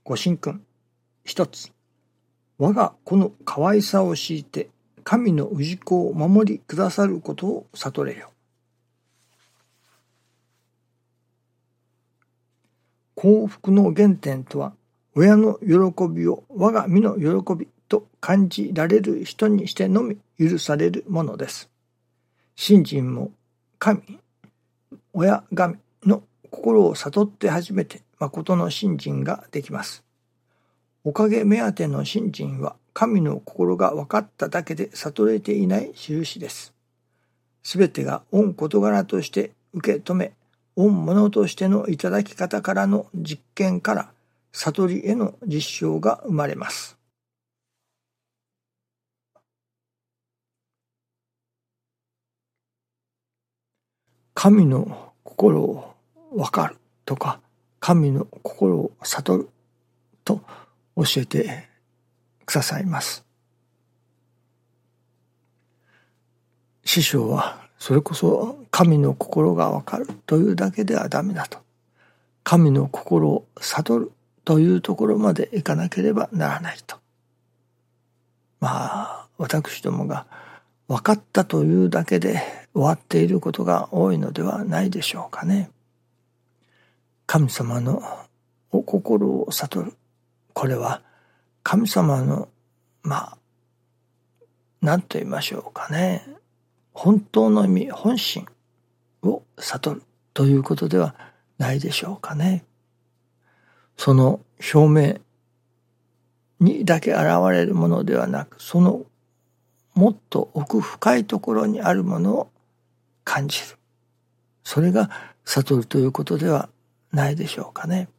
ご神君。一つ。我が子の可愛さを強いて、神の氏子を守りくださることを悟れよ。幸福の原点とは、親の喜びを我が身の喜びと感じられる人にしてのみ許されるものです。信心も神、親神の心を悟って初めて誠の信心ができます。おかげ目当ての信心は神の心が分かっただけで悟れていない印です。すべてが御事柄として受け止め、御物としてのいただき方からの実験から悟りへの実証が生まれます。神の心を分かるとか、神の心を悟ると教えてくださいます。師匠はそれこそ神の心が分かるというだけではダメだと。神の心を悟るというところまでいかなければならないと。私どもが分かったというだけで終わっていることが多いのではないでしょうかね。神様のお心を悟る。これは神様の何と言いましょうかね。本当の意味、本心を悟るということではないでしょうかね。その表面にだけ現れるものではなく、そのもっと奥深いところにあるものを感じる。それが悟るということではないでしょうかね。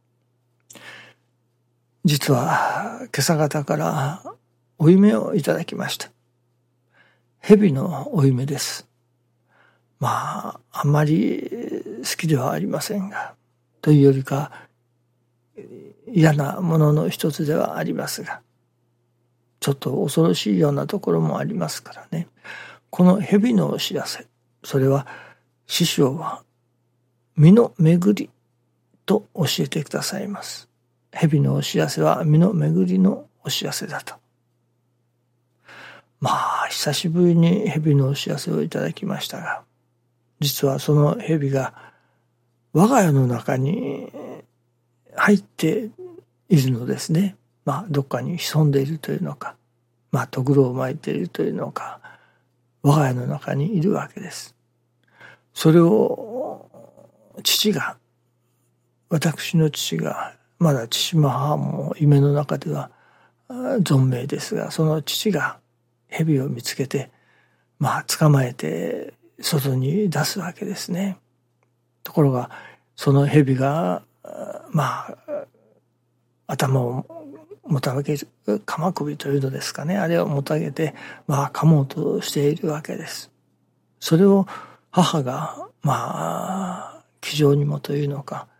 実は今朝方からお夢をいただきました。蛇のお夢です。あんまり好きではありませんが、というよりか嫌なものの一つではありますが、ちょっと恐ろしいようなところもありますからね。この蛇のお知らせ、それは師匠は身の巡りと教えてくださいます。蛇のお知らせは身の巡りのお知らせだと。久しぶりに蛇のお知らせをいただきましたが、実はその蛇が我が家の中に入っているのですね。どっかに潜んでいるというのか、とぐろを巻いているというのか、我が家の中にいるわけです。それを私の父が、まだ父も母も夢の中では存命ですが、その父が蛇を見つけて、捕まえて外に出すわけですね。ところが、その蛇が、頭をもたげる、鎌首というのですかね。あれをもたげて、噛もうとしているわけです。それを母が、気丈にもというのか、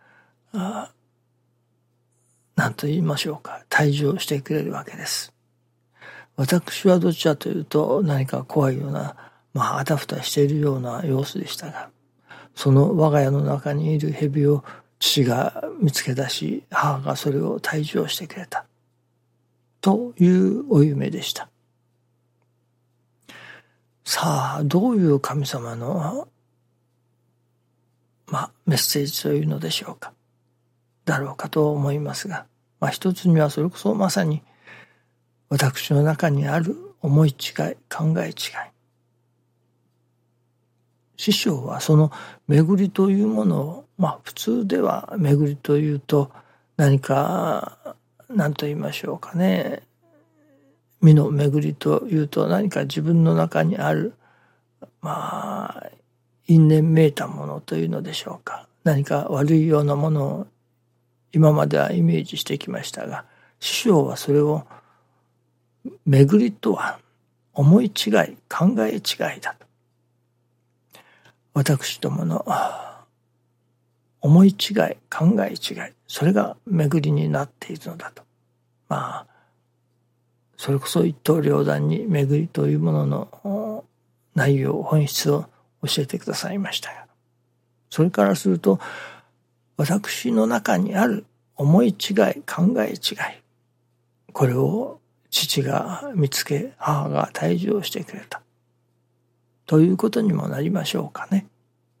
何と言いましょうか、退場してくれるわけです。私はどちらというと何か怖いような、あたふたしているような様子でしたが、その我が家の中にいる蛇を父が見つけ出し、母がそれを退場してくれたというお夢でした。さあ、どういう神様のメッセージというのでしょうか。だろうかと思いますが、一つにはそれこそまさに私の中にある思い違い、考え違い。師匠はその巡りというものを、普通では巡りというと何か何と言いましょうかね。身の巡りというと何か自分の中にある因縁めいたものというのでしょうか。何か悪いようなものを今まではイメージしてきましたが、師匠はそれを巡りとは思い違い、考え違いだと。私どもの思い違い、考え違い、それが巡りになっているのだと。それこそ一刀両断に巡りというものの内容、本質を教えてくださいましたが、それからすると私の中にある思い違い、考え違い、これを父が見つけ、母が退治をしてくれたということにもなりましょうかね。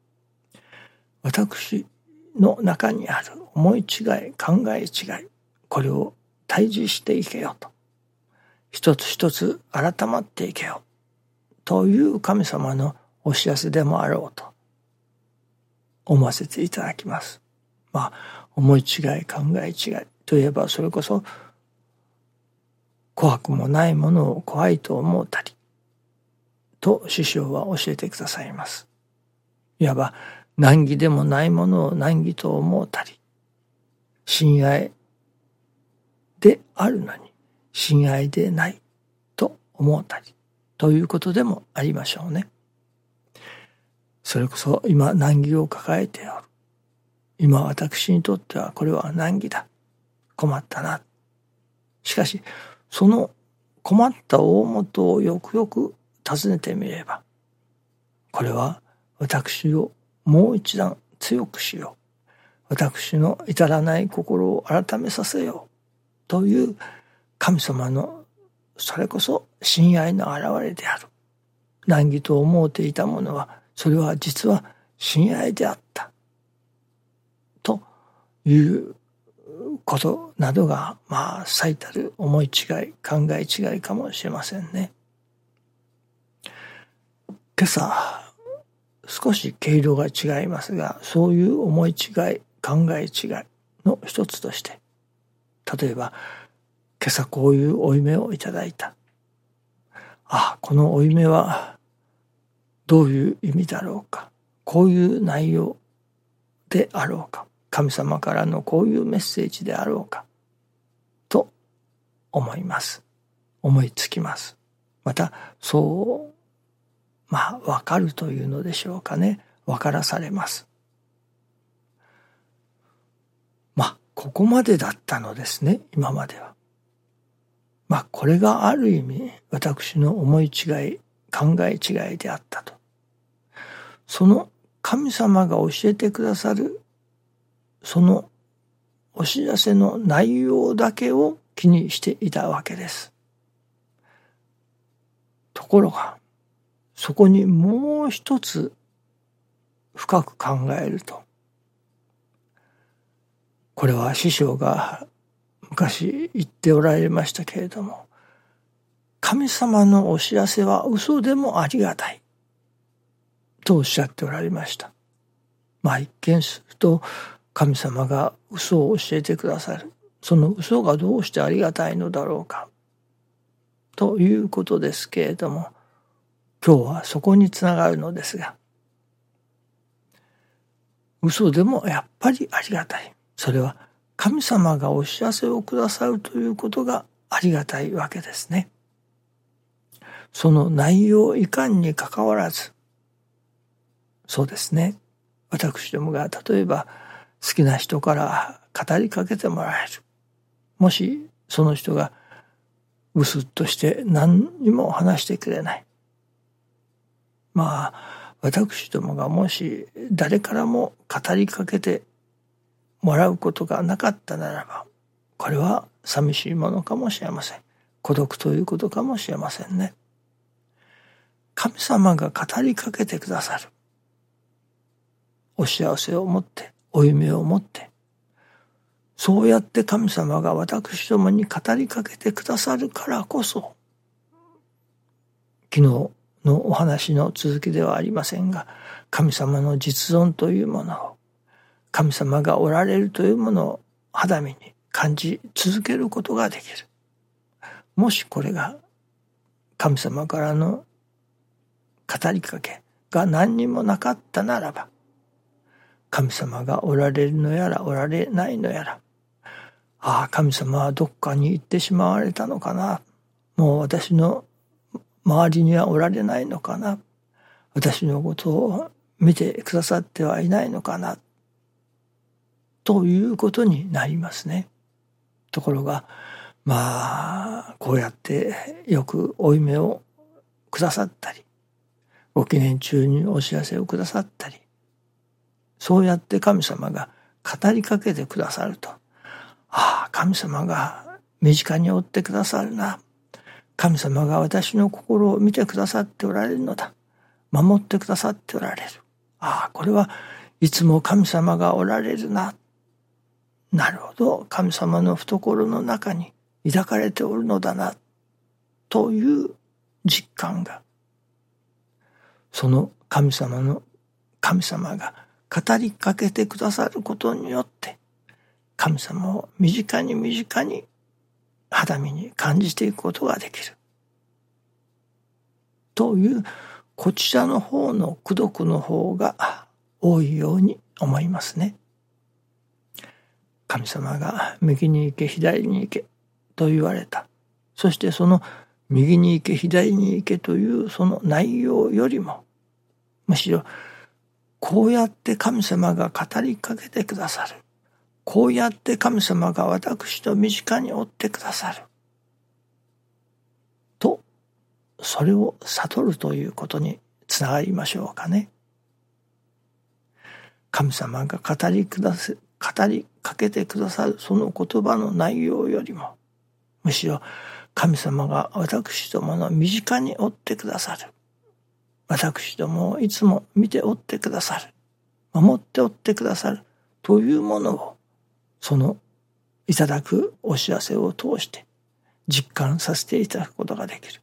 私の中にある思い違い、考え違い、これを退治していけよと、一つ一つ改まっていけよという神様のお知らせでもあろうと思わせていただきます。思い違い、考え違いといえば、それこそ怖くもないものを怖いと思うたりと師匠は教えてくださいます。いわば難儀でもないものを難儀と思うたり、親愛であるのに親愛でないと思うたりということでもありましょうね。それこそ今難儀を抱えておる。今私にとってはこれは難儀だ。困ったな。しかしその困った大元をよくよく尋ねてみれば、これは私をもう一段強くしよう。私の至らない心を改めさせようという神様のそれこそ親愛の現れである。難儀と思っていたものは、それは実は親愛であったということなどが最たる思い違い、考え違いかもしれませんね。今朝少し毛色が違いますが、そういう思い違い、考え違いの一つとして、例えば今朝こういう負い目をいただいた。この負い目はどういう意味だろうか。こういう内容であろうか。神様からのこういうメッセージであろうか。と思います。思いつきます。また、そうわかるというのでしょうかね。わからされます。ここまでだったのですね、今までは。これがある意味、私の思い違い、考え違いであったと。その神様が教えてくださる、そのお知らせの内容だけを気にしていたわけです。ところが、そこにもう一つ深く考えると、これは師匠が昔言っておられましたけれども、神様のお知らせは嘘でもありがたいとおっしゃっておられました。一見すると神様が嘘を教えてくださる。その嘘がどうしてありがたいのだろうかということですけれども、今日はそこにつながるのですが、嘘でもやっぱりありがたい。それは神様がお知らせをくださるということがありがたいわけですね。その内容いかんにかかわらず、そうですね。私どもが例えば好きな人から語りかけてもらえる。もしその人がブスッとして何にも話してくれない。私どもがもし誰からも語りかけてもらうことがなかったならば、これは寂しいものかもしれません。孤独ということかもしれませんね。神様が語りかけてくださる。お幸せを持って、負い目を持って、そうやって神様が私どもに語りかけてくださるからこそ、昨日のお話の続きではありませんが、神様の実存というものを、神様がおられるというものを肌身に感じ続けることができる。もしこれが神様からの語りかけが何にもなかったならば、神様がおられるのやらおられないのやら、神様はどっかに行ってしまわれたのかな、もう私の周りにはおられないのかな、私のことを見てくださってはいないのかな、ということになりますね。ところがこうやってよく負い目をくださったり、ご記念中にお知らせをくださったり、そうやって神様が語りかけてくださると、 神様が身近におってくださるな。神様が私の心を見てくださっておられるのだ。守ってくださっておられる。これはいつも神様がおられるな。なるほど、神様の懐の中に抱かれておるのだな、という実感が、その神様が語りかけてくださることによって、神様を身近に肌身に感じていくことができる。という、こちらの方の功徳の方が多いように思いますね。神様が右に行け左に行けと言われた。そしてその右に行け左に行けというその内容よりも、むしろこうやって神様が語りかけてくださる。こうやって神様が私と身近におってくださる。と、それを悟るということにつながりましょうかね。神様が語りかけてくださるその言葉の内容よりも、むしろ神様が私どもの身近におってくださる。私どもをいつも見ておってくださる。守っておってくださるというものを、そのいただくお知らせを通して実感させていただくことができる。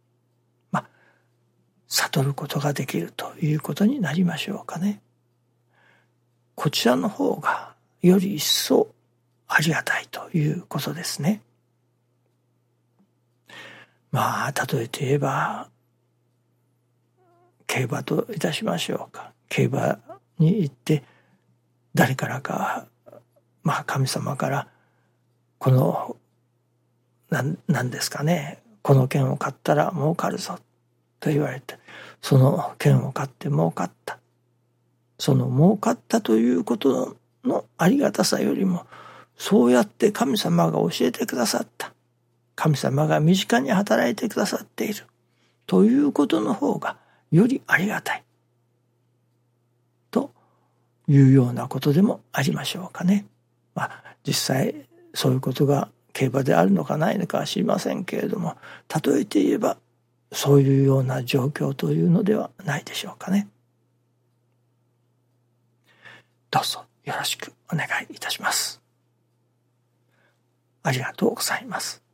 悟ることができるということになりましょうかね。こちらの方がより一層ありがたいということですね。例えて言えば、競馬といたしましょうか。競馬に行って誰からか、神様からこの何ですかね、この券を買ったら儲かるぞと言われて、その券を買って儲かった。その儲かったということのありがたさよりも、そうやって神様が教えてくださった。神様が身近に働いてくださっているということの方がよりありがたいというようなことでもありましょうかね。実際そういうことが競馬であるのかないのかは知りませんけれども、例えて言えばそういうような状況というのではないでしょうかね。どうぞよろしくお願いいたします。ありがとうございます。